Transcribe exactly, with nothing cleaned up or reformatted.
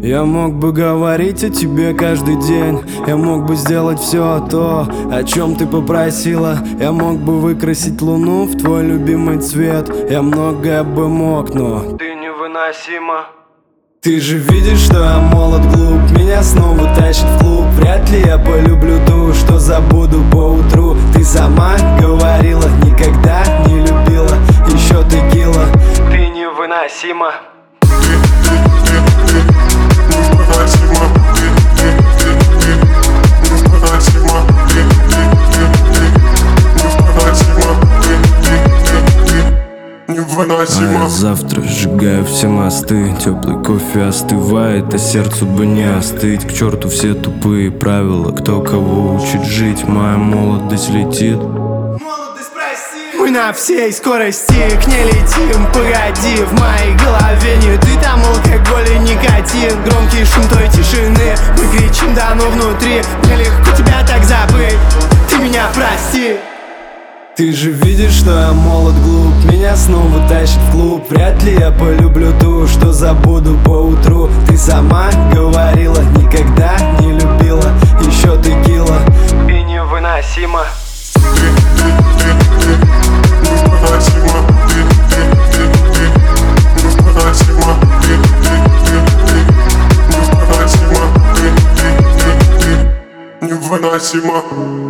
Я мог бы говорить о тебе каждый день. Я мог бы сделать все то, о чем ты попросила. Я мог бы выкрасить луну в твой любимый цвет. Я многое бы мог, но ты невыносима. Ты же видишь, что я молод, глуп. Меня снова тащит в клуб. Вряд ли я полюблю ту, что забуду поутру. Ты сама говорила, никогда не любила. Еще текила. Ты невыносима. А я завтра сжигаю все мосты. Теплый кофе остывает, а сердцу бы не остыть. К черту все тупые правила, кто кого учит жить. Моя молодость летит. Мы на всей скорости к ней летим. Погоди, в моей голове не ты, там алкоголь и никотин. Громкий шум той тишины, мы кричим, да ну внутри. Мне легко тебя так забыть, ты меня прости. Ты же видишь, что я молод, глуп. Меня снова тащит в клуб. Вряд ли я полюблю ту, что забуду поутру. Ты сама говорила, никогда не любила. Еще текила. И невыносима. Невыносимо.